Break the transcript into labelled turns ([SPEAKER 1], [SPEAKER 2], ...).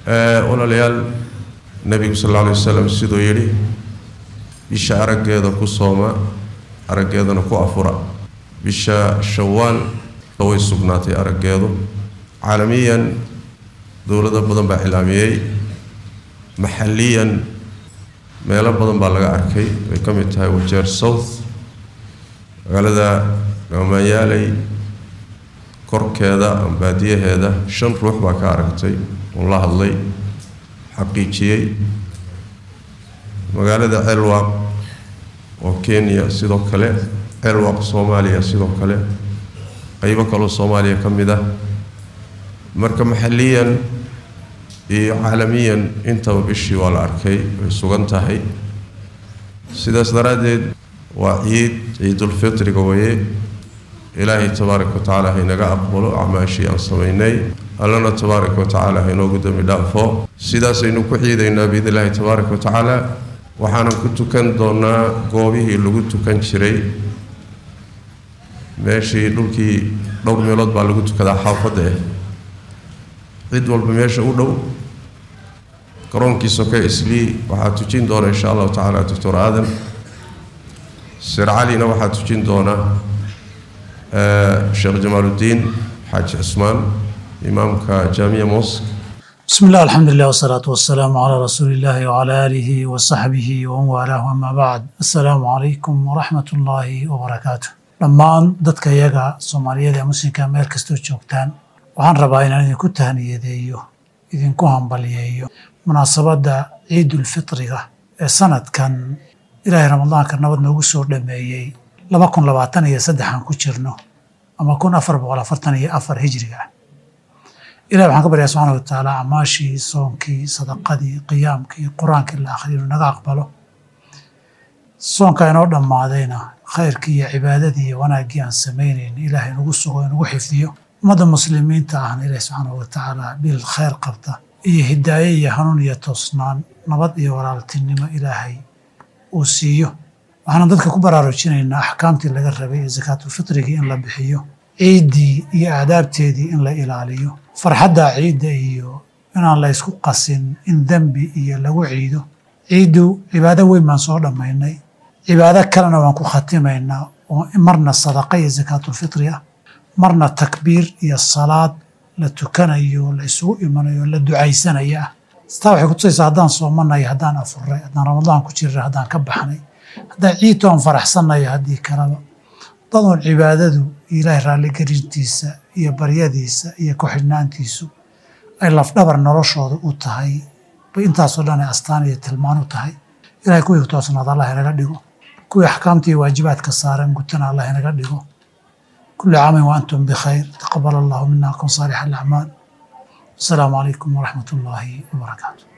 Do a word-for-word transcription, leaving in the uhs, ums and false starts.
[SPEAKER 1] ولا ليال النبي صلى الله عليه وسلم سيدو يري بشا أرقيدا كو صوما أرقيدا نكو أفرا بشا شوال طوي سبناتي أرقيدو عالميا دولة بدن بإعلامية محليا ميلا بدن بالغا أركي ويكمل تاي وجير سوث غالدا لما يالي كورك هذا بادية هذا شن روح باكا أركتي والله الله حقيقي مغالدا علواق وكينيا سيدو كالي علواق صوماليا سيدو كالي قيبا كالو صوماليا كمدا مركا محليا عالميا انت وبشي والاركي سوغنتاهي سيداس دراديد وعيد عيد الفطر قوي إلهي تبارك وتعالى هينغا أقبلوا أعماشي أن سميني ألنا تبارك وتعالى هينو قدام دافو سيداس إنو كحيدينا بإذن الله تبارك وتعالى وحانا كنت كان دونا قوبيه اللي قلت كان شري ماشي دولكي لوغ ميلود باللي قلت كذا حافظه عيد والبماشي أولو كرونكي سوكي إسلي وحاتوجين دونا إن شاء الله تعالى دكتور آدم سير علينا وحاتوجين دونا الشيخ جمال الدين حاج عثمان إمامك جامعة موسك.
[SPEAKER 2] بسم الله الحمد لله والصلاة والسلام على رسول الله وعلى آله وصحبه ومن والاه أما بعد. السلام عليكم ورحمة الله وبركاته. لما dadka iyaga Soomaaliyeed ee muslimka meel kasta joogtaan waxaan rabaa inaan idinku tahniyadeeyo idinku hambaliyeeyo munaasabada Ciidul Fitriga ee sanadkan Ilaahay Ramadaanka nabad noogu soo dhameeyay laba kun labaatan iyo saddex aan ku jirno ama kun afar boqol afartan iyo afar hijriga Ilaahay waxaan ka baryaa subhanahu wa ta'ala amaashii soonkii sadaqadii qiyaamkii quraanka la akhriyo naga aqbalo soonka inoo dhamaadayna khayrkii iyo cibaadadii iyo wanaagii aan sameeyeen Ilaahay nagu sugo nagu xifdiyo ummadda muslimiinta ah Ilaahay subhanahu wa ta'ala bil khayr qabta iyo hidaaye iyo hanuun iyo toosnaan nabad iyo walaaltinimo Ilaahay uu siiyo waxaan dadka ku baraarujinaynaa ahkaamtii laga rabay zakaatul fitriga in la bixiyo ciidii iyo aadaabteedii in la ilaaliyo farxadda ciidda iyo inaan la isku qasin in dambi iyo lagu ciido ciidu cibaado weyn baan soo dhamaynay cibaado kalena waan ku khatimaynaa oo marna sadaqa iyo zakaatul fitriga marna takbiir iyo salaad la tukanayo la isugu imanayo la ducaysanayo staa waxay ku tusaysaa haddaan soomanay haddaan afuray haddaan ramadaan ku jiray haddaan ka baxnay haddaan ciid oon faraxsanay haddii kalaba dadoon cibaadadu Ilaahay raali garintiisa iyo baryadiisa iyo ku xidhnaantiisu ay lafdhabar noloshooda u tahay bay intaasoo dhan astaan iyo tilmaan u tahay Ilaahay kuwii toosnaada Allah inaga dhigo kuwii ahkaamtii waajibaadka saaran gutana Allah inaga dhigo كل عام وأنتم بخير تقبل الله منكم صالح الأعمال السلام عليكم ورحمة الله وبركاته.